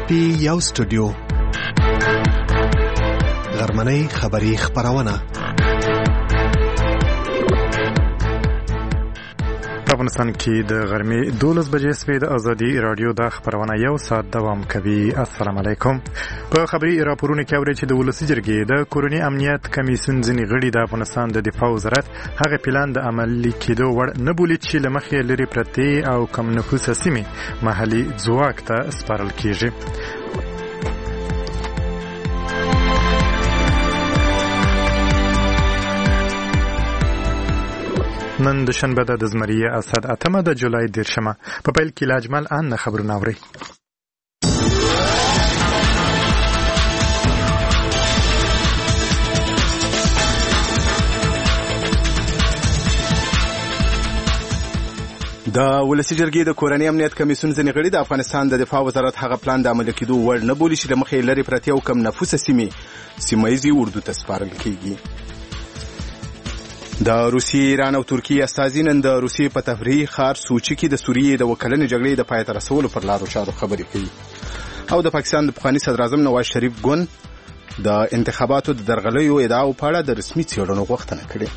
پی یو سټوډیو غرمنۍ خبری خبرونه افغانستان کې د غرمې 12 بجې سپې د ازادي رادیو د خبرونه یو ساعت دوام کوي. السلام علیکم. په خبري راپورونه کې اوري چې د ولسی جرګې د کورونی امنیت کمیسیون ځنی غړي د افغانستان د دفاع وزارت هغه پلان د عملي کېدو وړ نه بولي چې لمخې لري پرتی او کم نفوس سیمه محلي ځواک ته سپارل کیږي. نن د شنبه د زمریه اسد اتمه د جولای 10 په پیل کې لاجمل ان خبرونه اوري. د ولسی جرګې د کورنی امنیت کمیسیون ځنې غړي د افغانستان د دفاع وزارت هغه پلان د عملي کېدو وړ نه بولي چې لمخې لري پرتی او کم نفوس سیمه ییزي اردو ته سپارل کیږي. د روسیې، ایران او ترکیې استازي نن د روسیې په تفریحي ښار سوچي کې د سوریې د وکړنې جګړې د پای ته رسولو پر لارو چارو خبرې کوي. او د پاکستان د پخواني صدر اعظم نواز شریف ګوند د انتخاباتو د درغلیو ادعاو په اړه د رسمي څېړنو غوښتنه کړې.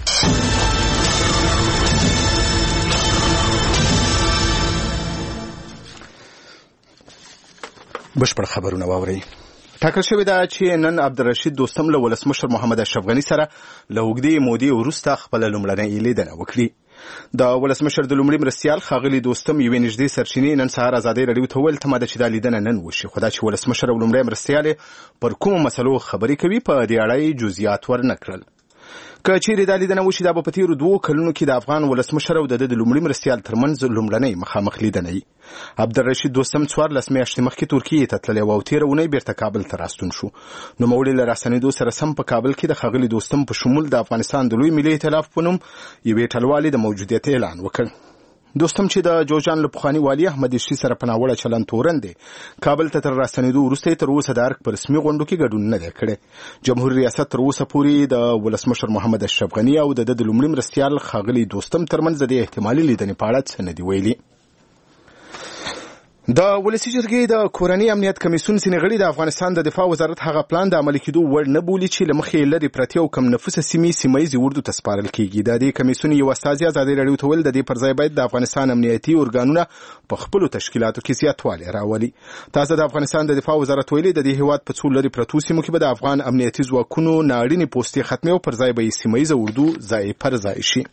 بشپړ خبرونه واورئ. ټاکل شوې ده چې نن عبدالرشید دوستم له ولسمشر محمد اشرف غني سره له اوږدې مودې وروسته خپله لومړنۍ لیدنه وکړي. د ولسمشر د لومړي مرستیال ښاغلي دوستم یوې نږدې سرچینې نن سهار ازادۍ راډیو ته وویل تمه ده چې دا لیدنه نن وشي، خو دا چې ولسمشر او لومړی مرستیال پر کومو مسلو خبرې کوي په دې اړه یې جزئیات ورنه کړل. که چیرې دا لیدنه وشي دا به په تېرو 2 کلونو کې د افغان ولسمشر او د لومړي مرستیال ترمنځ لومړنۍ مخامخ لیدنه وي. عبدالرشید دوستم 14 میاشتې مخکې ترکیې ته تللی و او تېره اونۍ بیرته کابل ته راستون شو. نوموړي له راستنېدو سره سم په کابل کې د ښاغلي دوستم په شمول د افغانستان د لوی ملي ائتلاف په نوم یوې ټلوالې د موجودیت اعلان وکړ. دوستم چې د جوجان له پخواني والي احمد شي سره په ناوړه چلند تورن دی، کابل ته تر راستنېدو وروسته تر اوسه د ارګ په رسمي غونډو کې ګډون نه دی کړی. جمهوریت ریاست تر اوسه پورې د ولسمشر محمد اشرف غني او د لومړي مرستیال ښاغلي دوستم ترمنځ د احتمالي لیدنې په اړه څه نه دي ویلي. د ولسی جرګې د کورنی امنیت کمیسیون ځنې غړي د افغانستان د دفاع وزارت هغه پلان د عملي کېدو وړ نه بولي چې لمخې لري پرتی او کم نفوس سیمه ییزي اردو ته سپارل کیږي. د دې کمیسیون یو استازي ازادۍ راډیو ته ویل د دې پر ځای باید د افغانستان امنیتي ارګانونه په خپلو تشکیلاتو کې زیاتوالی راولي. تازه د افغانستان د دفاع وزارت ویلي د دې هیواد په څو لري پرتو سیمو کې به د افغان امنیتي ځواکونو ناړینې پوستې ختمي او پر ځای به یې سیمه ییزه اردو ځای پر ځای شي.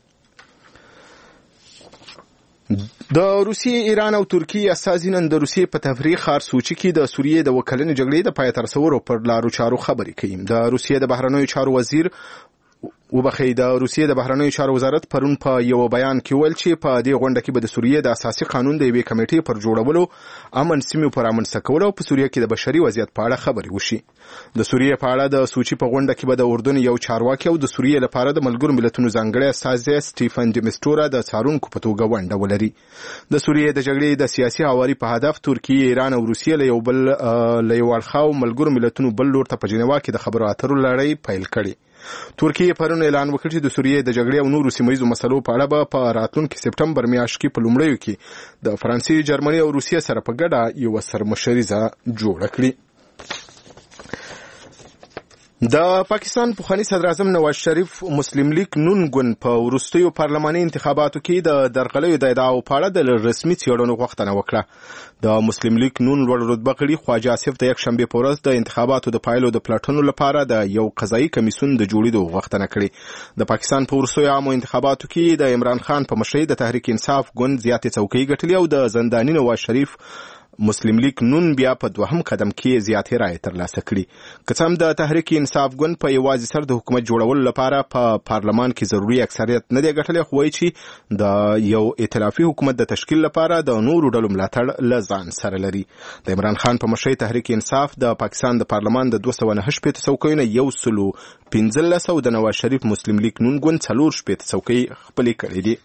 د روسیې، ایران او ترکیې استازي نن د روسیې په تفریحي ښار سوچي کې د سوریې د وکړنې جګړې د پای ته رسولو پر لارو چارو خبرې کوي. د روسیې د بهرنیو چارو وزیر د روسیې د بهرنیو چارو وزارت پرون په یو بیان کې ویل چې په دې غونډه کې به د سوریې د اساسي قانون د یوې کمیټې پر جوړولو، امن سیمې پر رامنځته کولو او په سوریې کې د بشري وضعیت په اړه خبرې وشي. د سوریې په اړه د سوچي په غونډه کې به د اردن یو چارواکي او د سوریې لپاره د ملګرو ملتونو ځانګړی استازی سټیفن ډیمسټورا د څارونکو په توګه ونډه ولري. د سوریې د جګړې د سیاسي هواري په هدف ترکیې، ایران او روسیې له یو اړخاو ملګرو ملتونو بل لور ته په جنیوا کې د خبرو اترو لړۍ پیل کړې. ترکیې پرون اعلان وکړ چې د سوریې د جګړې او نورو سیمه ییزو مسلو په اړه به په راتلونکي سپټمبر میاشت کې په لومړیو کې د فرانسې، جرمني او روسیې سره په ګډه یوه سرمشریزه جوړه کړي. د پاکستان پخواني صدر اعظم نواز شریف مسلم لیگ نون ګوند په وروستیو پارلماني انتخاباتو کې د درغلیو د ادعاو په اړه د رسمي څېړنو غوښتنه وکړه. د مسلم لیگ نون لوړ رتبه غړي خواجه آصف د یکشنبې په ورځ د انتخاباتو د پایلو د پلټنو لپاره د یو قضایي کمیسیون د جوړېدو غوښتنه کړې. د پاکستان په وروستیو عامو انتخاباتو کې د عمران خان په مشرۍ د تحریک انصاف ګوند زیاتې څوکۍ ګټلې او د زنداني نواز شریف مسلم لیگ نون بیا په دوهم قدم کې زیاتې رایې ترلاسه کړي. که څه هم د تحریک انصاف ګوند په یوازې سر د حکومت جوړولو لپاره په پارلمان کې ضروري اکثریت نه دی ګټلی، خو وایي چې د یو ائتلافي حکومت د تشکیل لپاره د نورو ډلو ملاتړ له ځان سره لري. د عمران خان په مشرۍ تحریک انصاف د پاکستان د پارلمان د 298 څوکیو نه 115 او د نواز شریف مسلم لیگ نون ګوند 4 څوکۍ خپلې کړې دي.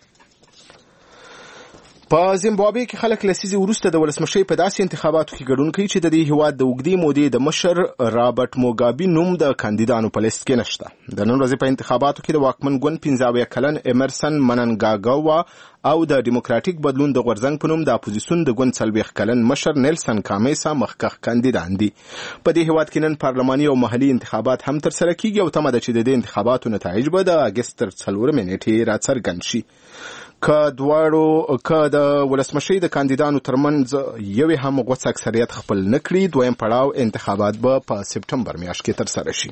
په زیمبابوې کې خلک لسیزې وروسته د ولسمشۍ په داسې انتخاباتو کې ګډون کوي چې د دې هیواد د اوږدې مودې د مشر رابرټ موګابي نوم د کاندیدانو په لیست کې نشته. د نن ورځې په انتخاباتو کې د واکمن ګوند 15 کلن امرسن مننګاګوا او د ډیموکراتیک بدلون د غورځنګ په نوم د اپوزیسیون د ګوند 40 کلن مشر نیلسن کامیسا مخکښ کاندیدان دي. په دې هیواد کې نن پارلماني او محلي انتخابات هم ترسره کیږي او تمه ده چې د دې انتخاباتو نتایج به د اګست تر 4 نیټې راڅرګند شي. که د ولسمشۍ د کاندیدانو ترمنځ یوې هم غوڅ اکثریت خپل نه کړي، دویم پړاو انتخابات به په سپټمبر میاشت کې ترسره شي.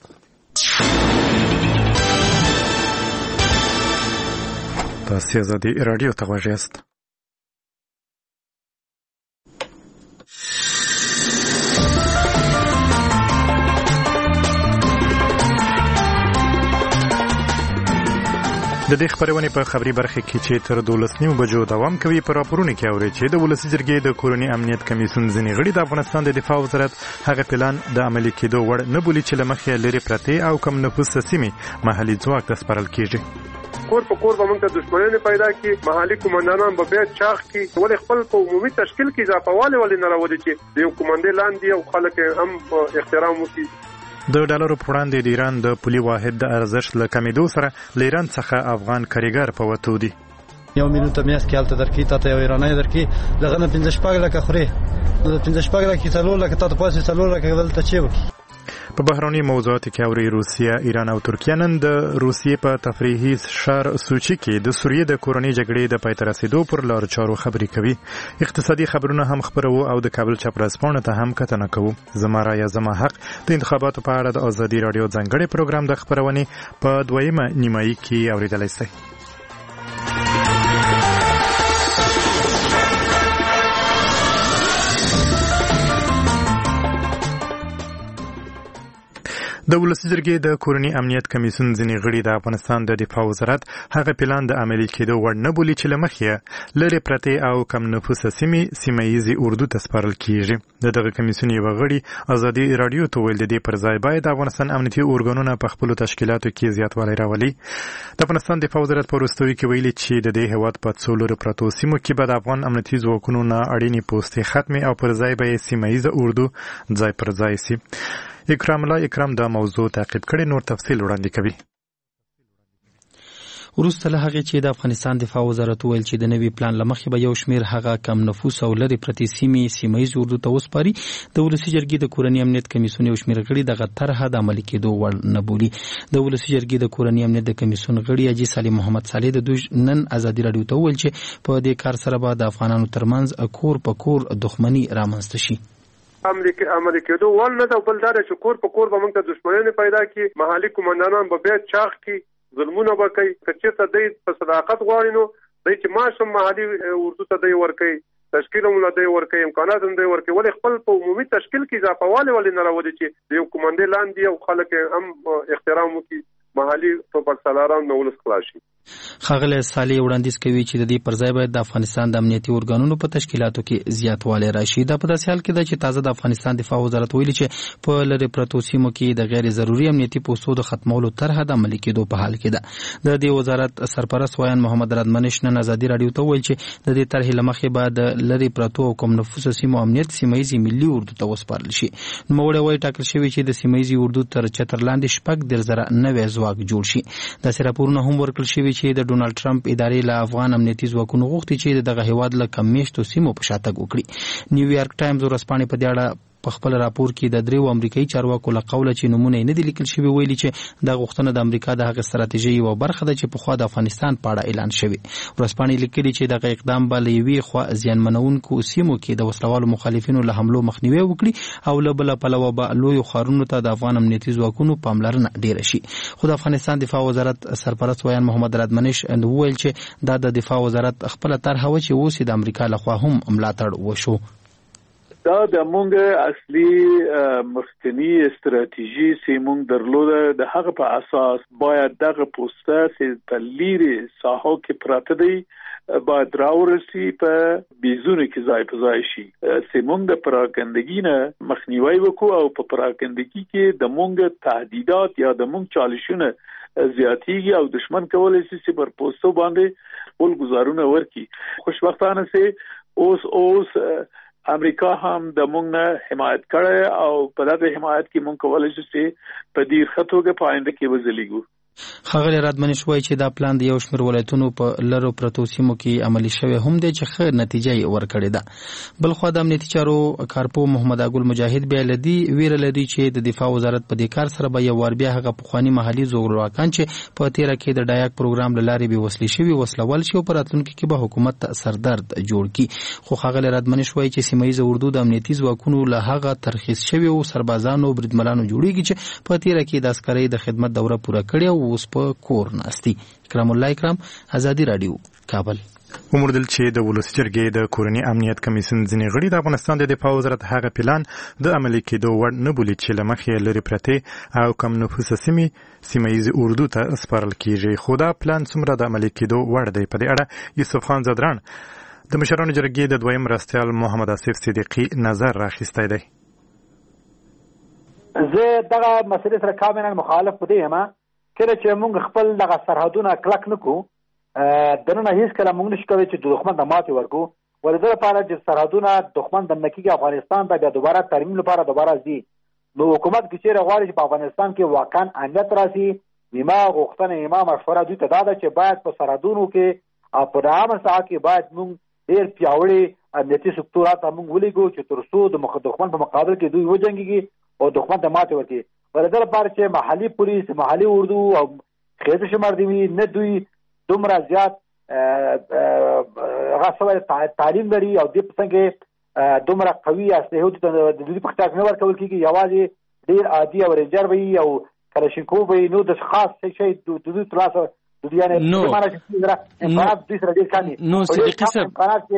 تاسو آزادي رادیو ته غوږ یاست. د دې خبرونه په خبري برخه کې چې تر 12 بجو دوام کوي په راپورونه کې اوري چې د ولسی جرګې د کورونی امنیت کمیسیون ځینې غړي د افغانستان د دفاع وزارت هغه پلان د عملي کېدو وړ نه بولي چې لمخې لري پرته او کم نفوس سیمې محلي ځواک ته سپارل کیږي. کور په کور به موږ ته دښمنۍ پیدا کی، محلي قومندانان به بیا چاغ کی، ولې خپل په عمومي تشکیل کې اضافهواله ولې نه راوړي چې د یو قومندان لاندې او خلک هم احترام وکړي. د ډالرو په وړاندې د ایران د پولي واحد د ارزښت له کمیدو سره له ایران څخه افغان کاریګر په وتو دي. 1 میلیون ته میاس کې حالت درکې ته یو ایرانی درکې لغه نه 15 لکه خوري نو 15 لکه 3 لکه ته پاسې 3 لکه دلته چی وکي. په بهرني موضوعاتو کې اوري روسیا، ایران او ترکیه نن د روسیې په تفریحي شهر سوچي کې د سوریې د کورنۍ جګړې د پای ته رسیدو پر لار چارو خبرې کوي. اقتصادي خبرونه هم خبرو او د کابل چپراسپانه ته هم کتنه کوو. زما رایه زما حق د انتخاباتو په اړه د آزادي رادیو ځانګړي پروګرام د خبرونې په دویمه نیمایي کې اوریدلای شئ. د ولسی جرګې د کورنی امنیت کمیسیون ځینې غړي د افغانستان د دفاع وزارت هغه پلان د عملي کېدو وړ نه بولي چې لمخې لري پرته او کم نفوس سیمه ییزي اردو ته سپارل کیږي. دغه کمیسیون یو غړي آزادي رادیو ته ویل د دې پر ځای باید د افغانستان امنیتي ارګانونه په خپل تشکیلاتو کې زیاتوالی راولي. د افغانستان دفاع وزارت په وروستیو کې ویلي چې د دې هیواد په څلورو پرتو سیمو کې به د افغان امنیتي ځواکونو نه اړینې پوستې ختمې او پر ځای به سیمه ییزه اردو ځای پر ځای شي. اکرام دا موضوع تعقیب کړي، نور تفصیل وړاندې کوي. وروسته له هغې چې د افغانستان دفاع وزارت ویل چې د نوي پلان له مخې به یو شمېر هغه کم نفوس او لرې پرتې سیمې سیمه ییز اردو ته وسپاري، د ولسي جرګې د کورني امنیت کمیسیون یو شمېر غړي دغه طرحه د عملي کېدو وړ نه بولي. د ولسي جرګې د کورني امنیت د کمیسیون غړي حاجي سالم محمد صالح د دوی نن ازادي راډیو ته وویل چې په دې کار سره به د افغانانو ترمنځ کور په کور دښمني رامنځته شي. عملي کېدو ول نه د بل دا چې کور په کور به موږ ته دښمنۍ پیدا کی، محلي قومندانان به بیا چاغ کی، ظلمونه به کوي. که ته دی په صداقت غواړي نو دی چې ماشوم محلي اردو ته دی ورکوي، تشکیل هم دی ورکوي، امکانات هم دی ورکوي، ولې خپل په عمومي تشکیل کې اضافهواله ولې نه راوړي چې د یو قومندان لاندې او خلک هم احترام وکړي، محلي توپکسالاران نو ولس خلاص شي. ښاغلی صالح وړاندیز کوي چې د دې پر ځای باید د افغانستان د امنیتي ارګانونو په تشکیلاتو کې زیاتوالی راشي. دا په داسې حال کې ده چې تازه د افغانستان دفاع وزارت ویلي چې په لرې پرتو سیمو کې د غیر ضروري امنیتي پوستو د ختمولو طرحه د عملي کېدو په حال کې ده. د دې وزارت سرپرست ویان محمد رادمنش نن ازادي راډیو ته وویل چې د دې طرحې له مخې به د لرې پرتو او کم نفوسه سیمو امنیت سیمه ییزې ملي اردو ته وسپارل شي. نوموړی وایي ټاکل شوي چې د سیمه ییزې اردو تر چتر لاندې 10,000 نوی ځواک جوړ شي. داسې راپورونه هم ورکړل شوي چې د ډونالډ ټرمپ ادارې له افغان امنیتي ځواکونو غوښتي چې دغه هیواد له کم میشتو سیمو په شاتګ وکړي. نیویارک ټایمز ورځپاڼې په دې اړه په خپل راپور کې د 3 امریکایي چارواکو له قوله چې نمونه یې نه دي لیکل شوي ویلي چې دا غوښتنه د امریکا د هغې ستراتیژۍ یوه برخه ده چې پخوا د افغانستان په اړه اعلان شوې. ورځپاڼې لیکلي چې دغه اقدام به له یوې خوا زیانمنونکو سیمو کې د وسلوالو مخالفینو له حملو مخنیوی وکړي او له بله پلوه به لویو ښارونو ته د افغان امنیتي ځواکونو پاملرنه ډیره شي. خو د افغانستان دفاع وزارت سرپرست ویان محمد رادمنش وویل چې دا د دفاع وزارت خپله طرحه وه چې اوس د امریکا لخوا هم ملاتړ وشو. دا د مونږ اصلي مخکنی استراتیژي چې مونږ درلوده د هغه په اساس باید دغه پوسټه چې په لیري ساحو کې پراته دی باید راورسي په بیزونه کې ځای په ځای شي چې مونږ د پراکندګي نه مخنیوي وکړو او په پراکندګي کې د مونږ تهدیدات یا د مونږ چالشونه زیاتیږي او دشمن کولای شي چې پر پوسټو باندې ول گزارونه ورکي. خوشبختانه سي اوس امریکا هم د مونږ نه حمایت کړي او په دغه حمایت کې مونږ کولای شو چې په ډیر ښه توګه په آینده کې وځلیږو. ښاغلی رادمنش وایي چې دا پلان د یو شمېر ولایتونو په لرو پرتو سیمو کې عملي شوی هم دی چې ښه نتیجه یې ورکړې ده. بلخوا د امنیتي چارو کارپو محمد اګل مجاهد بیا له دې ویره لري چې د دفاع وزارت په دې کار سره به یو وار بیا هغه پخواني محلي زورواکان چې په تیره کې د ډایاک پروګرام له لارې بېوسلې شوي وسلول شي او په راتلونکي کې به حکومت ته سردرد جوړ کړي. خو ښاغلی رادمنش وایي چې سیمه ییزه اردو د امنیتي ځواکونو له هغه ترخیص شویو سربازانو بریدمنانو جوړیږي چې په تیره کې د عسکرۍ د خدمت دوره پوره کړې او اوس په کور ناستي. اکرام الله اکرام، ازادي راډیو، کابل. وموندل چې د ولسي جرګې د کورني امنیت کمیسیون ځینې غړي د افغانستان د دفاع وزارت هغه پلان د عملي کېدو وړ نه بولي چې له مخې لرې پرتې او کم نفوسه سیمه ییزې اردو ته سپارل کېږي. خو دا پلان څومره د عملي کېدو وړ دی؟ په دې اړه یوسف خان زدران د مشرانو جرګې د دویم مرستیال محمد آصف صدیقي نظر راخیستی دی. زه دغه مسلې سره کاملا مخالف پدې یم. کله چې موږ خپل دغه سرحدونه کلک نه کړو، دننه هیڅکله موږ نشو کولی چې دښمن ته ماتې ورکړو. ولې دې لپاره چې سرحدونه دښمن د نکیږي افغانستان ته بیا دوباره ترمیم لپاره دوباره ځي، نو حکومت کې چیرې غواړي چې په افغانستان کې واقعا امنیت راشي. نیمه غوښتنه نیمه مشوره دوی ته دا ده چې باید په سرحدونو کې او په عامه ساحه کې باید موږ ډېر پیاوړي امنیتي سکتورات موږ ولیږو چې تر څو د دښمن په مقابل کې دوی وجنګېږي او دښمن ته ماتې ورکړي. ولې دې لپاره چې محلي پولیس، محلي اردو او خیزه شمار دی نه دوی دومره زیات هغه سوی تعلیم لري او دې په څنګه دومره قوي اسلحه د دوی په اختیار نه ورکول کېږي. یوازې ډېر عادي او رینجر وي او کلاشینکوف وي، نو د خاص شي د دوی ترلاسه نو صدیقي صاحب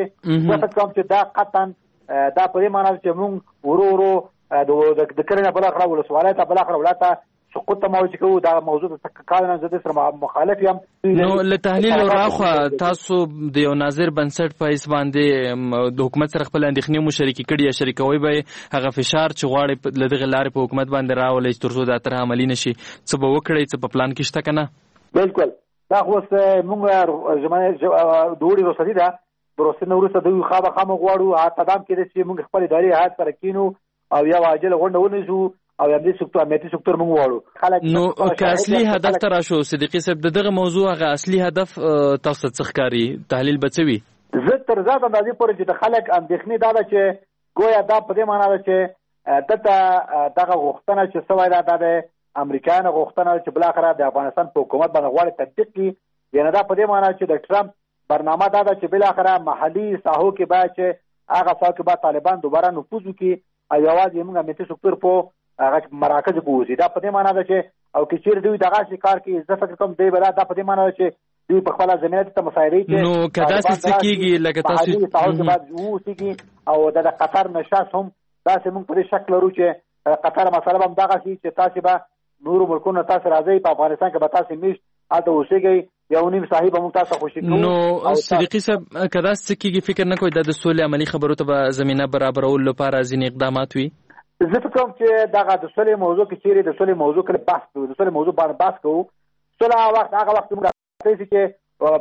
چې دا قطعا دا په دې معنی چې موږ ورو د کرنه بل اخره ولسوالۍ ته بل اخره ولاته سقوط ته موجود کوو. دا موضوع د کارونه زده سره مخالف یم. نو له تحلیل راخوا تاسو د یو ناظر بنسټ په حساب باندې د حکومت سره خپل اندېښنې مشارکت کړي یا شریکوي به هغه فشار چې غواړي له دغه لارې په حکومت باندې راولي تر څو دا تر عملي نشي، څه به وکړي، څه په پلان کې شته کنه؟ بالکل دا خو موږ زمانه دوړي رسېدي دا پروسه نو وروسته دوی خامخا غواړو تدام کې چې موږ خپل اداري هات سره کینو او یا عاجل غونډه ونیسو او امنیتي سکتور موږ غواړو. نو که اصلي هدف ته راشو صدیقي صاحب، دغه موضوع هغه اصلي هدف تاسو څه ښکاري؟ تحلیل به څه وي؟ زه تر ذات اندازې پورې چې د خلک اندېښنې دا ده چې ګویا دا په دې معنی ده چې دته دغه غوښتنه چې سوی دا د امریکایانو غوښتنه چې بالاخره د افغانستان په حکومت باندې غواړي تطبیق کړي. یعنې دا په دې معنی چې د ټرمپ برنامه دا ده چې بالاخره محلي ساحو کې باید چې هغه ساحو کې باید طالبان دوباره نفوذ وکړي او یوازې موږ امنیتي سکتور په هغه مراکز کې اوسي. دا په دې معنی ده چې او که چیرې دوی دغه کار کوي، زه فکر کوم دی به دا په دې معنی ده چې دوی په خپله زمینه ته مسایلې کې نو که داسې څه کېږي لکه تاسو باید واوسېږي او د قطر نشاس هم داسې موږ په دې شک لرو چې قطر مسله به هم دغسې چې تاسې به نورو ملکونو تاسې راځئ په افغانستان کې به تاسې میشت هلته اوسېږئ یو نیم صاحب هم تاسو خوشي کوو. نو صدیقي صاحب که داسې څه کېږي فکر نه کوئ دا د سولې عملي خبرو ته به زمینه برابرولو لپاره ځینې اقدامات وي؟ زه فکر کوم چې دغه د سولې موضوع کې چیرې د سولې موضوع کې بحث کوو، د سولې موضوع باندې بحث کوو. سوله هغه وخت موږ راځي چې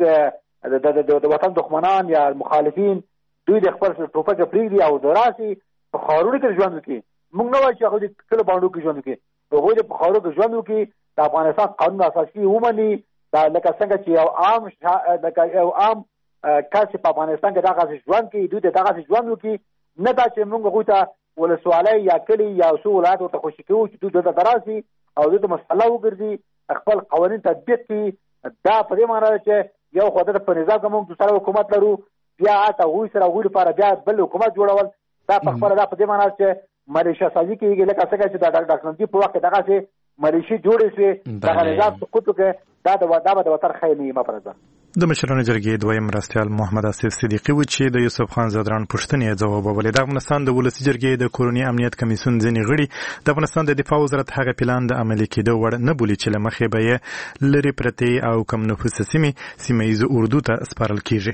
موږ د وطن دښمنان یا مخالفین دوی د خپل ټوپک پرېږدي او د راسي په ښارونو کې ژوند وکړي. موږ نه وایو چې هغوی د کلو باندو کې ژوند وکړي، هغوی د په ښارونو کې ژوند وکړي، د افغانستان قانون اساسي ومني. دا لکه څنګه چې یو عام کس په افغانستان کې دغسې ژوند کوي، دوی ته دغسې ژوند وکړي. نه دا چې موږ هغوی ته ولسوالۍ یا کلي یا څو ولایت ورته خوشي کوو چې دوی دلته راسي او دوی ته مسله وګرځي، خپل قوانین تطبیق کړي. دا په دې معنی ده چې یو خو د په نظام کې موږ سره حکومت لرو، بیا هلته هغوی سره هغوی لپاره بیا بل حکومت جوړول. دا په خپله دا په دې معنی ده چې ملیشه سازي کېږي. لکه څنګه چې د ډاکټر نجیب په وخت کې دغسې ملیشې جوړې شوې، دغه نظام سقوط وکړي. دا به د وطن خیر نه مفرزه. د مشرانو جرګې دویم مرستیال محمد آصف صدیقي و چې د یوسف خان زدران پوښتنې ځوابولې. د افغانستان د ولسي جرګې د کورني امنیت کمیسیون ځینې غړي د افغانستان د دفاع وزارت هغه پلان د عملي کېدو وړ نه بولي چې له مخې به یې لرې پرتې او کم نفوسه سیمه ییزو اردو ته سپارل کېږي.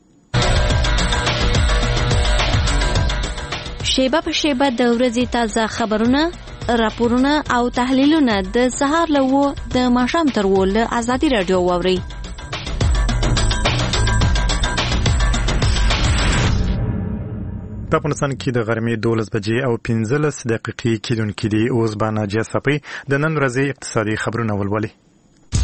شیبه په شیبه د ورځې تازه خبرونه، راپورونه او تحلیلونه د سهار له 9 د ماښام تر 10 له ازادي راډیو واورئ. په افغانستان کې د غرمې 12 بجې او 15 دقیقې کېدونکې دي. اوس به ناجیه صفي د نن ورځې اقتصادي خبرونه ولولي.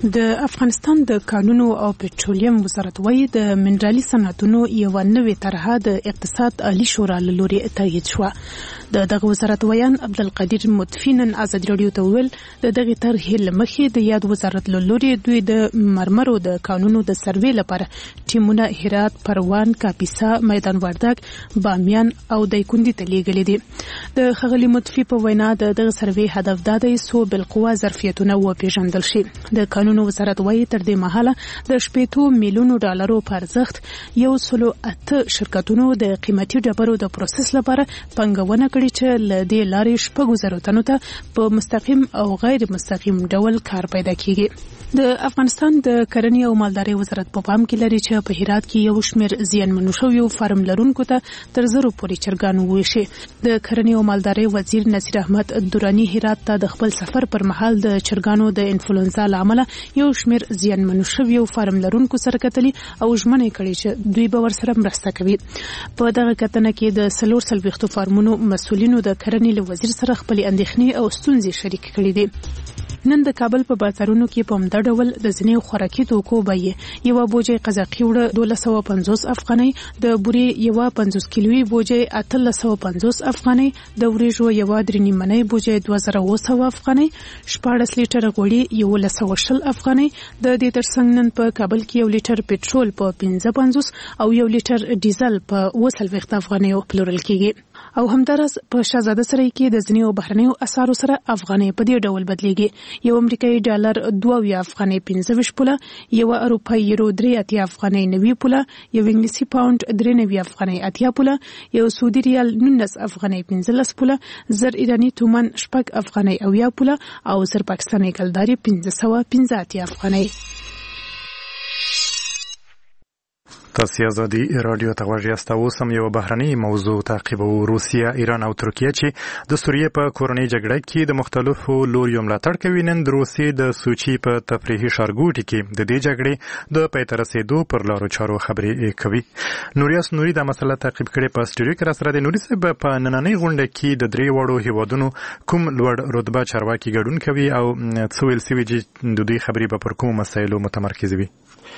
د افغانستان د کانونو او پټرولیم وزارت وايي د منرالي صنعتونو یو نوې طرحه د اقتصاد عالی شورا له لوري تایید شوه. دغه وزارت ویان عبدالقدیر مطفی نن ازادي راډیو ته وویل د دغه طرحې له مخې د یاد وزارت له لوري دوی د مرمرو د کانونو د سروې لپاره ټیمونه هرات، پروان، کاپیسا، میدان وردګ، بامیان او دایکنډي ته لیږلي دي. د ښاغلي مطفی په وینا دغه سروې هدف دا دی څو بالقوه ظرفیتونه وپېژندل شي. د قانون وزارت وايي تر دې مهاله د 80 میلیونو ډالرو په ارزښت 108 شرکتونو د قیمتي ډبرو د پروسس لپاره پنګونه کړې چې له دې لارې 6,000 تنو ته په مستقیم او غیر مستقیم ډول کار پیدا کیږي. د افغانستان د کرنې او مالدارۍ وزارت په پام کې لري چې په هرات کې یو شمېر زیانمنو شویو فارم لرونکو ته تر 100 پورې چرګان وویشي. د کرنې او مالدارۍ وزیر نصیر احمد درانی هرات ته د خپل سفر پر مهال د چرګانو د انفلونزا له امله یو شمېر زیانمنو شویو فارم لرونکو سره کتلي او ژمنه کړې چې دوی به ورسره مرسته کوي. په دغه کتنه کې د 440 فارمونو مسؤلینو د کرنې له وزیر سره خپل اندېښنې او ستونزې شریک کړې دي. نن د کابل په بازارونو کې په همدا ډول د ځینې خوراکي توکو بیې یوه بوجۍ قزاقي وړه 1250 افغانۍ، د بورې یوه 50 کیلوي بوجۍ 1850 افغانۍ، د وریژو یوه 3 نیمنۍ بوجۍ 2700 افغانۍ، 14 لیټره غوړي 1120 افغانۍ. د دې ترڅنګ نن په کابل کې 1 لیټر پټرول په 55 او 1 لیټر ډیزل په 40 افغانۍ پلورل کیږي. او همدارس په شاهزاده سرای کې د ځینې بهرنیو اسعارو سره افغانۍ په دې ډول بدلیږي. یو امریکایي ډالر 2 افغانۍ 25 پوله، یو اروپایي یورو 3 افغانۍ 90 پوله، یو انګلیسي پاوند 3 افغانۍ 80 پوله، یو سعودي ریال 19 افغانۍ 15 پوله، زر ایرانی تومان 6 افغانۍ 90 پوله او زر پاکستاني کلداري 515 افغانۍ. تاسو ازادي رادیو ته غوږ یاست. اوس هم یو بهرنۍ موضوع تعقیبو. روسیه، ایران او ترکیه چې د سوریې په کورنۍ جګړه کې د مختلفو لوریو ملاتړ کوي، نن د روسیې د سوچي په تفریحي ښارګوټي کې د دې جګړې د پای ته رسېدو پر لارو چارو خبرې کوي. نوریاس نوري دا مسله تعقیب کړې په سټوډیو کې راسره د نوري صاحب په نننۍ غونډه کې د درې وړو هیوادونو کوم لوړ رتبه چارواکي ګډون کوي او څه ویل سوي چې د دوی خبرې به پر کومو مسایلو متمرکز وي؟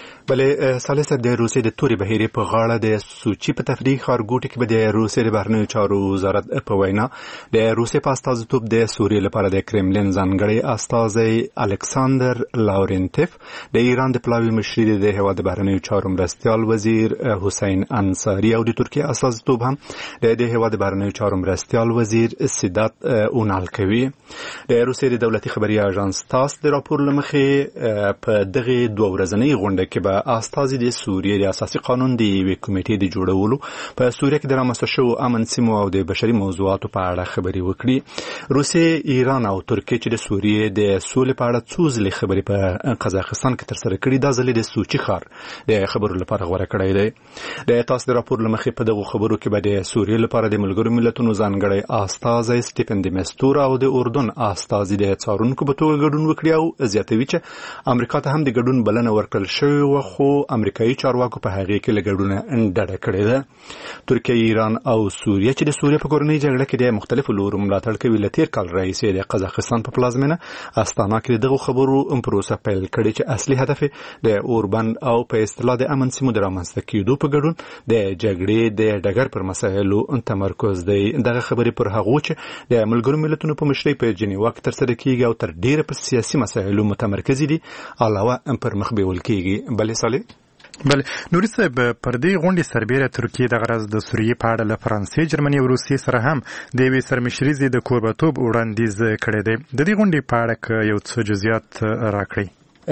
بلې ثالثه د روسیې د تورې بهیرې په غاړه د سوچي په تفریحي ښارګوټي کې به د روسیې د بهرنیو چارو وزارت په وینا د روسیې په استازیتوب د سوریې لپاره د کرملین ځانګړی استازی الکساندر لاورنتیف، د ایران د پلاوي مشري د هېواد د بهرنیو چارو مرستیال وزیر حسین انصاري او د ترکیې استازیتوب هم د هېواد د بهرنیو چارو مرستیال وزیر سیدات اونال کوي. د روسیې د دولتي خبري اژانس تاس د راپور له مخې په دغه 2 ورځنۍ غونډه کې استازي د سوریې د اساسي قانون د یوې کمیټې د جوړولو په سوریه کې د رامنځته شوو امن سیمو او د بشري موضوعاتو په اړه خبرې وکړي. روسیې، ایران او ترکیه چې د سوریې د سولې په اړه څو ځلې خبرې په قزاقستان کې ترسره کړي، دا ځلې د سوچي ښار د خبرو لپاره غوره کړی دی. د تاسو د راپور له مخې په دغو خبرو کې به د سوریې لپاره د ملګرو ملتونو ځانګړی استازی سټیفن د مستور او د اردن استازي د څارونکو په توګه ګډون وکړي او زیاتوي چې امریکا ته هم د ګډون بلنه ورکړل شوې وه، خو امریکایي چارواکو په هغې کې له ګډونه ډډه کړې ده. ترکیه، ایران او سوریه چې د سوریې په کورنۍ جګړه کې د مختلفو لورو ملاتړ کوي، له تېر کال راهیسې د قزاقستان په پلازمینه استانا کې دغو خبرو پروسه پیل کړې چې اصلي هدف د اوربند او په اصطلاح د امن سیمو د رامنځته کېدو په ګډون د جګړې د ډګر پر مسایلو تمرکز دی. دغه خبرې پر هغو چې د ملګرو ملتونو په مشرۍ په جنیوا کې ترسره کېږي او تر ډېره په سیاسي مسایلو متمرکز دي، علاوه پر مخ بیول کېږي. بلې صالح بله نوري صاحب، پر دې غونډې سربیره ترکیې د غرض د سوریې په اړه له فرانسې، جرمني او روسیې سره هم د یوې سرمشریزې د کوربهتوب وړاندیز کړی دی. د دې غونډې په اړه که یو څه جزئیات راکړئ.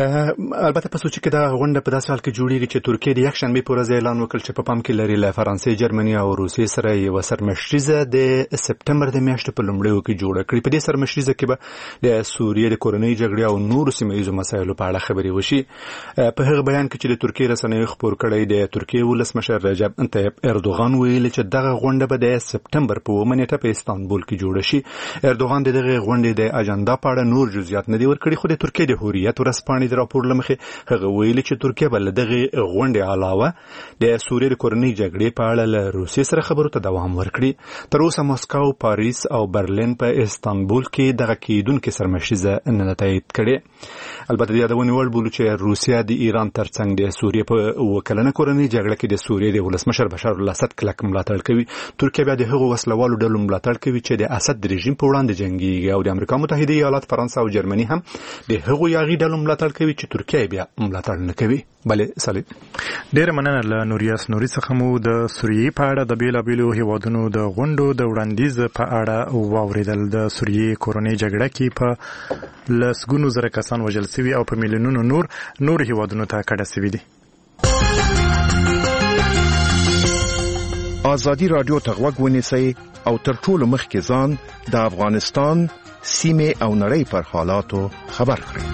البته په سوچ کې دا غونډه په داسې حال کې جوړیږي چې ترکیه د یکشنبه په ورځ اعلان وکړ چې په پام کې لري له فرانسې، جرمني او روسیې سره یو سرمشریزه د سپتمبر د میاشتې په لومړیو کې جوړه کړي. په دې سرمشریزه کې به د سوریې د کورنۍ جګړې او نورو سیمه ییزو مسایلو په اړه خبرې وشي. په هغه بیان کې چې د ترکیې رسنیو خپور کړی، د ترکیې ولسمشر رجب طیب اردوغان ویلي چې دغه غونډه به د سپتمبر په 1 نیټه په استانبول کې جوړه شي. اردوغان د دغه غونډې د اجنډا په اړه نور جزئیات نه دی ورکړي، خو د ترکیې د حریت ورځپاڼې خبرونه د راپور لمخې هغه ویلي چې ترکیه بل دغه غونډې علاوه د سوریې د کورنۍ جګړې په اړه له روسیې سره خبرو ته دوام ورکړي. تر اوسه مسکو، پاریس او برلین په استانبول کې دغه کېدونکې سرمشیزه نه تایید کړي. البته د یادونې وړ بولو چې روسیه د ایران ترڅنګ د سوریې په وکلنه کورنۍ جګړه کې د سوریې د ولسمشر بشار الاسد کلک ملاتړ کوي. ترکیه بیا د هغو وسلوالو ډلو ملاتړ کوي چې د اسد د رژیم په وړاندې جنګیږي او د امریکا متحده ایالات، فرانسه او جرمني هم د هغو یاغي ډلو ملاتړ کوي چې ترکیه بیا ملاتړ نه کوي. بله صالح، ډېر مننه له نوریاس نوري څخه مو د سوریې په اړه د بیلابیلو هیوادونو د غونډو د وړاندیز په اړه واوریدل. د سوریې کورنۍ جګړه کې په لسګونو زره کسان وژل شوي او په میلیونونو نور هیوادونو ته کډه شوي دي. ازادي رادیو ته غوږ ونیسئ او تر ټولو مخکې ځان د افغانستان سیمې او نړۍ پر حالاتو خبر کړئ.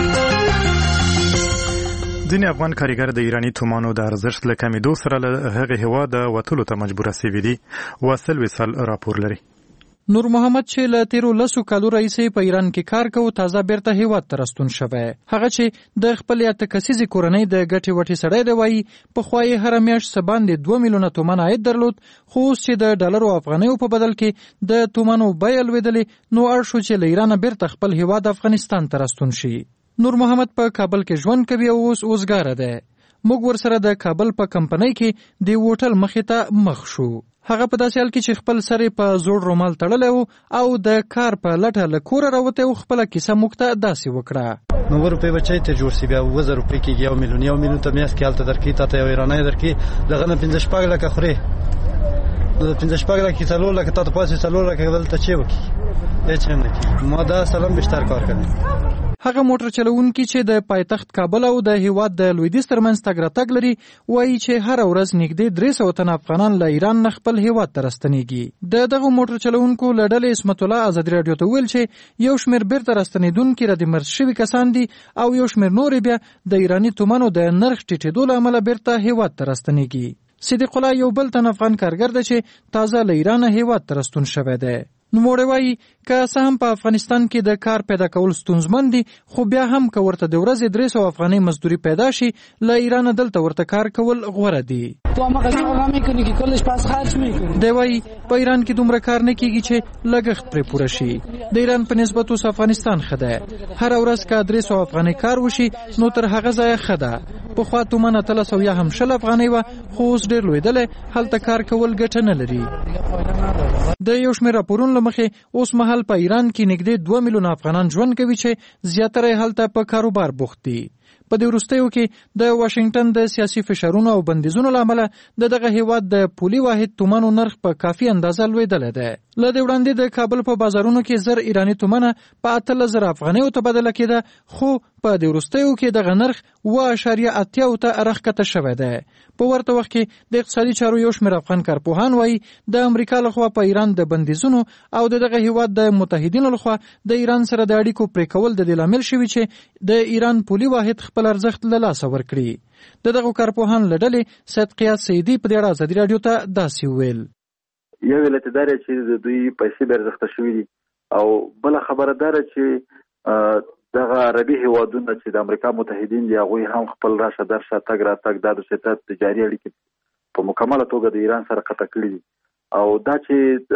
ځینې افغان کارګر د ایراني تومانو د ارزښت له کمېدو سره له هغه هېواده وتلو ته مجبوره شوي دي. واصل وصال راپور لري. نور محمد چې له تیرو 10 کالو راهیسې په ایران کې کار کوي تازه بیرته هیواد ته راستون شوی. هغه چې د خپل اته کسیزې کورنۍ د ګټې وټې سړی دی وایي په خوا یې هره میاشت څه باندې 2 میلیونه تومان عاید درلود، خو اوس چې د ډالرو او افغانیو په بدل کې د تومانو بیه لوېدلې نو اړ شو چې له ایرانه بیرته خپل هیواد افغانستان ته راستون شي. نور محمد په کابل کې ژوند کوي او اوس اوسګاره دی. موږ ورسره د کابل په کمپنۍ کې د هوټل مخې ته مخ شو. هغه په داسې حال کې چې خپل سر په زوړ رومال تړلی و او د کار په لټه له کوره راوتی و خپله کیسه موږ ته داسې وکړه. 9 روپۍ بچی ته جوړ سی بیا 2000 روپۍ کېږي، 1 میلیون ته میاشت کې هلته درکړي، تا ته یو ایرانی درکړي، دغه نه 15 لکه خورې، نو 15 لکه 4 لکه تا ته پاسې 4 لکه دلته چې وکړي هېڅ هم نه کېږي. ما دا سلام بشتر کار کوي. هغه موټر چلوونکي چې د پایتخت کابل او د هیواد د لویدیځ ترمنځ تګ راتګ لري وایي چې هر ورځ نږدې 300 تن افغانان له ایران نه خپل هیواد ته راستنېږي. دغه موټر چلوونکو له ډلې اسمت الله ازادي راډیو ته ویل چې یو شمېر بیرته راستنېدونکي را د مرګ شوي کسان دي او یو شمېر نور بیا د ایراني تومانو د نرخ ټیټېدو له امله بیرته هیواد ته راستنېږي. صدیق الله یو بل تن افغان کارګر دی چې تازه له ایرانه هیواد ته راستون شوی دی. نوموړی وایي که څه هم په افغانستان کې د کار پیدا کول ستونزمن دي، خو بیا هم که ورته د ورځې 300 افغانۍ مزدوري پیدا شي له ایرانه دلته ورته کار کول غوره دي. دی وایي په ایران کې دومره کار نه کېږي چې لګښت پرې پوره شي. د ایران په نسبت اوس افغانستان ښه دی. هره ورځ که 300 افغانۍ کار وشي نو تر هغه ځایه ښه ده. پخوا تومن 1300 یا هم 60 افغانۍ وه، خو اوس ډېر لوېدلی، هلته کار کول ګټه نه لري. د یو شمېر راپورونو له مخې اوس مهال په ایران کې نږدې 2 میلیونه افغانان ژوند کوي چې زیاتره یې هلته په کاروبار بوخت دي. په دې وروستیو کې د واشنګټن د سیاسي فشارونو او بندیزونو له امله دغه هیواد د پولي واحد تومانو نرخ په کافي اندازه لوېدلی دی. له دې وړاندې د کابل په بازارونو کې 1000 ایراني تومنه په 18000 افغانیو تبادله کېده، خو په دې وروستیو کې دغه نرخ 2.80 ته راښکته شوی دی. په ورته وخت کې د اقتصادي چارو یو شمېر افغان کارپوهان وایي د امریکا لخوا په ایران د بندیزونو او دغه هیواد د متحدینو لخوا د ایران سره د اړیکو پرې کول د دې لامل شوي چې د ایران پولي واحد خپل ارزښت له لاسه ورکړي. دغه کارپوهان له ډلې سید قیاس سیدي په دې اړه ازادي راډیو ته داسې وویل. یو علت دا دی چې د دوی پیسې بې ارزښته شوي دي او بله خبره دا ده چې دغه عربي هیوادونه چې د امریکا متحدین دي هغوی هم خپل راشه درشه تګ راتګ دا د سیاست تجاري اړیکې په مکمله توګه د ایران سره قطع کړي دي او دا چې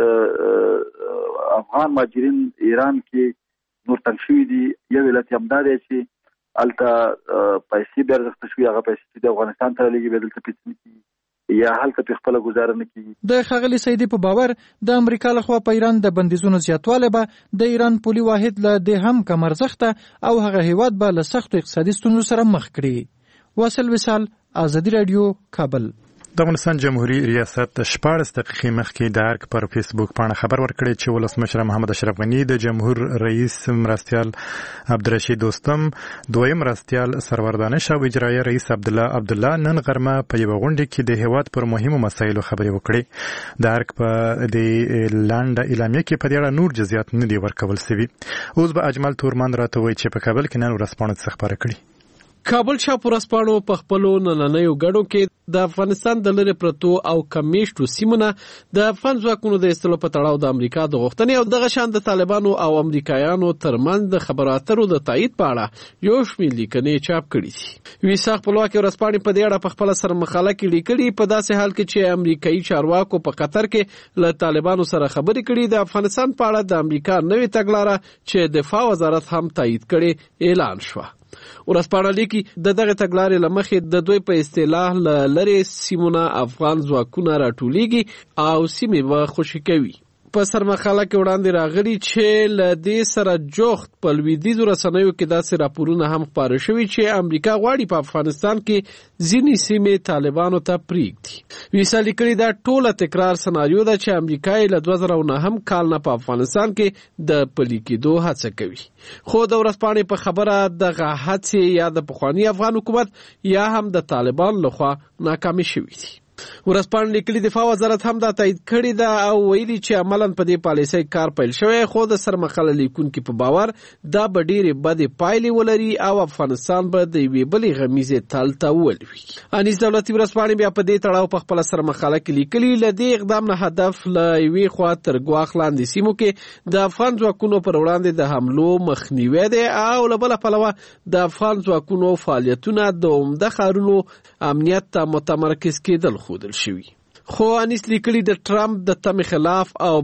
افغان مهاجرین ایران کې نور تنګ شوي دي یو علت یې همدا دی چې هلته پیسې بې ارزښته شوي، هغه پیسې چې د افغانستان ته رالیږي بیا دلته پیسې نه کېږي یا هلته پې خپله ګزاره نه کېږي. د ښاغلي سیدي په باور د امریکا لخوا په ایران د بندیزونو زیاتوالی به د ایران پولي واحد له دې هم کم ارزښته او هغه هیواد به له سختو اقتصادي ستونزو سره مخ کړي. واصل وصال، ازادي راډیو، کابل. د افغانستان جمهوریت ریاست 14 دقیقې مخکې د ارګ پر فیسبوک باندې خبر ورکړی چې ولسمشر محمد اشرف غنی د جمهور رئیس مرستیال عبدالرشید دوستم، دویم مرستیال سرور دانش او اجرایه رئیس عبدالله نن غرمه په یوه غونډه کې د هیواد پر مهمو مسایلو خبرې وکړې. د ارګ په دې لنډه اعلامیه کې په دې اړه نور جزئیات نه دي ورکول شوي. اوس به اجمل تورمان راته وایي چې په کابل کې نن ورځپاڼه څه خبره کړې. کابل شاپ ورځپاڼو په خپلو نننیو ګډو کې د افغانستان د لرې پرتو او کمیشتو سیمونه د افغان ځواکونو د ایستلو په تړاو د امریکا د غوښتنې او دغه شان د طالبانو او امریکایانو ترمنځ د خبرو اترو د تایید په اړه یو شمېر لیکنې چاپ کړي دي. ویسا خپلواکي ورځپاڼې په دې اړه په خپله سره مقاله کې لیکلي په داسې حال کې چې امریکایي چارواکو په قطر کې له طالبانو سره خبرې کړي د افغانستان په اړه د امریکا نوې تګلاره چې دفاع وزارت هم تایید کړي اعلان شوه. ورځپاڼه لیکي د دغه تګلارې له مخې د دوی په اصطلاح له لرې سیمونه افغان ځواکونه راټولیږي او سیمې به خوشي کوي. په سرمقاله کې وړاندې راغلي چې له دې سره جوخت په لویدیځو رسنیو کې داسې راپورونه هم خپاره شوي چې امریکا غواړي په افغانستان کې ځینې سیمې طالبانو ته پرېږدي. ویسا لیکلي دا ټوله تکرار سناریو ده چې امریکا یې له 2009 کال نه په افغانستان کې د پلي کېدو هڅه کوي. خو د ورځپاڼې په خبره دغه هڅې یا د پخواني افغان حکومت یا هم د طالبان لخوا ناکامې شوي دي. ورځپاڼې لیکلي دفاع وزارت هم دا تایید کړې ده او ویلي چې عملاً په دې پالیسۍ کار پیل شوی، خو د سرمقاله لیکونکي په باور دا به ډېرې بدې پایلې ولري او افغانستان به د یوې بلې غمیزې تل ته ولوي. انیس دولتي ورځپاڼې بیا په دې تړاو په خپله سرمقاله کې لیکلي له دې اقدام نه هدف له یوې خوا تر ګواښ لاندې سیمو کې د افغان ځواکونو پر وړاندې د حملو مخنیوی دی او له بله پلوه د افغان ځواکونو فعالیتونه د عمده ښارونو امنیت ته متمرکز کېدل ښودل شوي. خو انیس لیکلي د ټرمپ د تمې خلاف او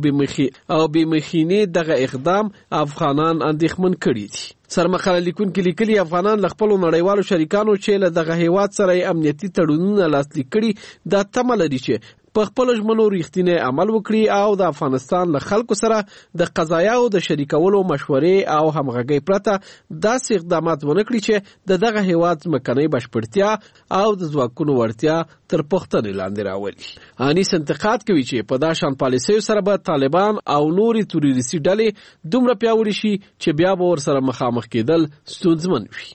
بېمخینې دغه اقدام افغانان اندېښمن کړي دي. سرمقاله لیکونکي لیکلي افغانان له خپلو نړیوالو شریکانو چې له دغه هیواد سره امنیتي تړونونه لاسلیک کړي دا تمه لري چې په خپلو ژمنو رښتینی عمل وکړي او د افغانستان له خلکو سره د قضایاو د شریکولو مشورې او همغږۍ پرته داسې اقدامات ونه کړي چې د دغه هیواد ځمکنۍ بشپړتیا او د ځواکونو وړتیا تر پوښتنې لاندې راولي. انیس انتقاد کوي چې په دا شان پالیسیو سره به طالبان او نورې تروریستي ډلې دومره پیاوړي شي چې بیا به ورسره مخامخ کېدل ستونزمن وي.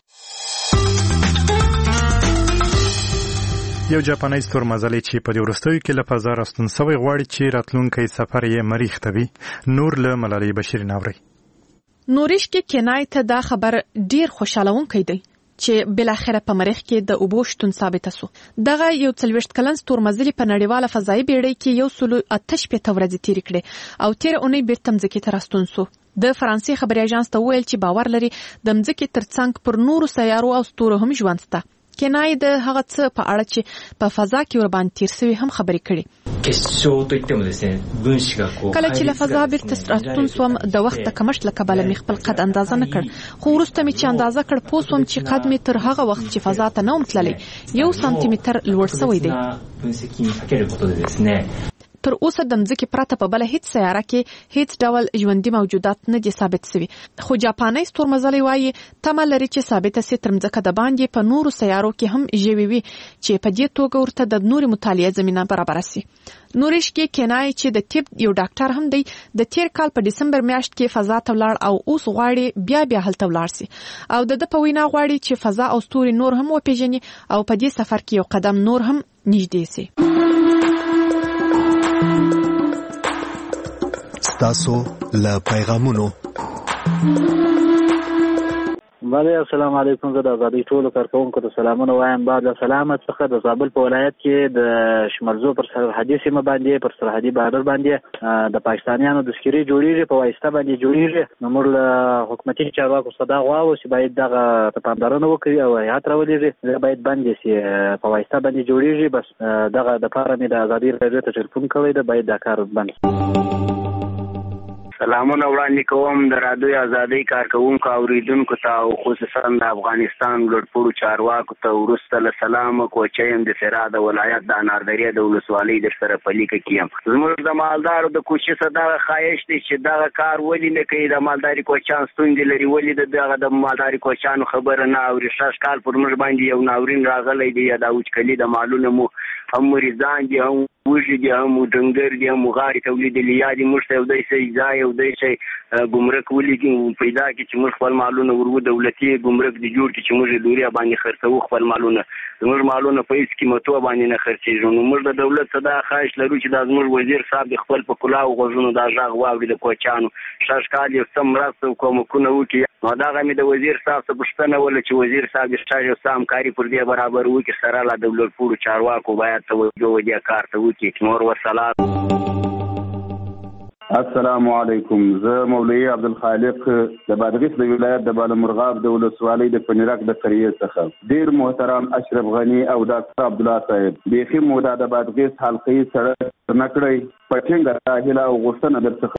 یو جاپاني ستورمزلی چې په دې وروستیو کې له فضا راستون سوی غواړي چې راتلونکی سفر یې مریخ ته وي. نور له ملالۍ بشیر ناوري. نورشکي کینای ته دا خبر ډیر خوشالونکی دی چې بلاخره په مریخ کې د اوبو شتون ثابت شو. دغه یو 40 کلن ستورمزلی په نړیواله فضایي بیړۍ کې 108 ورځې تیرې کړې او تیر اونۍ بیرته مځکې ته راستون شو. د فرانسې خبري اژانس ته ویل چې باور لري د مځکې ترڅنګ پر نورو سیارو او ستورو هم ژوند شته. کینای د هغه څه په اړه چې په فضا کې ور باندې تیر شوی هم خبرې کړي. کله چې له فضا بیرته راستون سوم د وخت د کمښت له کبله مې خپل قد اندازه نه کړ، خو وروسته مې چې اندازه کړ پوه سوم چې قد مې تر هغه وخت چې فضا ته نه وم تللی 1 سانتي متر لوړ شوی دی. تر اوسه د مځکې پرته په بل هیڅ سیاره کې هیڅ ډول ژوندي موجودات نه دي ثابت شوي، خو جاپاني ستورمزلی وایي تمه لري چې ثابته سي تر مځکه د باندې په نورو سیارو کې هم ژوي وي چې په دې توګه ورته د نوري مطالعه زمينه برابر شي. نورشکي کینای چې د طب یو ډاکټر هم دی د تیر کال په دسمبر میاشت کې فضا ته ولاړ او اوس غواړي بیا هلته ولاړ شي او د په وینا غواړي چې فضا او ستوري نور هم وپیژني او په دې سفر کې یو قدم نور هم نږدې شي. ستاسو له پیغامونو بله السلام علیکم. زه د آزادۍ ټولو کارکوونکو ته سلامونه وایم. بعد له سلامت څخه د زابل په ولایت کې د شمالزو پر سرحدي سیمه باندې پر سرحدي بارډر باندې د پاکستانیانو د سکري جوړیږي په واسطه باندې جوړیږي. نو موږ له حکومتي چارواکو څخه دا غواړو چې باید دغه ته پاملرنه وکړي او هیات راولېږي باید بند شي په واسطه باندې جوړیږي. بس دغه د پاره مې د آزادۍ راډیو ته ټلیفون کوي د باید دا کار بند شي. سلامونه وړاندې کوم د رادیو آزادۍ کارکوونکو اوریدونکو ته او خصوصا د افغانستان لوړپوړو چارواکو ته وروسته له سلامه کوچیم د فراه د ولایت د اناردریا د ولسوالۍ در سره په لیکه کې یم. زموږ د مالدارو د کوشش دغه خواهش دی چې دغه کار ولې نه کوي. د مالداري کوچان ستونزې لري، ولې دغه د مالداري کوچانو خبره نه اوري. شاش کال پر موږ باندې یو ناورین راغلی دی یا د وچکلي د مالونه مو هم مریضان دي هم وږي دي هم ډنګر دي هم غاړې تولیدلي یا دي موږ ته یو دی شی ځای یو دی شی ګمرک ولیکي پیدا کړي چې موږ خپل مالونه ورو دولتي ګمرک دي جوړ کړي چې موږ دوریا باندې خرڅوو خپل مالونه. زموږ مالونه په هیڅ قیمتو باندې نه خرڅېږي. نو موږ د دولت څخه دا خواهش لرو چې دا زموږ وزیر صاحب د خپل په کلاو غوږونو دا غږ واوري د کوچیانو شاشکال یو څه مرسته او کومکونه وکړي. نو دغه مې د وزیر صاحب څخه پوښتنه وله چې وزیر صاحب د یو څه همکاري پر دې برابر وکړي سره له د لوړپوړو چارواکو باید توجه ودې کار ته وکړي. نور وسلام. السلام علیکم. زه مولوی عبدالخالق د بادغیس د ولایت د بالامرغاب د ولسوالۍ د پنیرک د قریې څخه. ډیر محترم اشرف غنی او ډاکټر عبدالله صاحب بیخي مودا د بادغیس حلقې سره نکړی په ټینګه هیله او غوښتنه درڅخه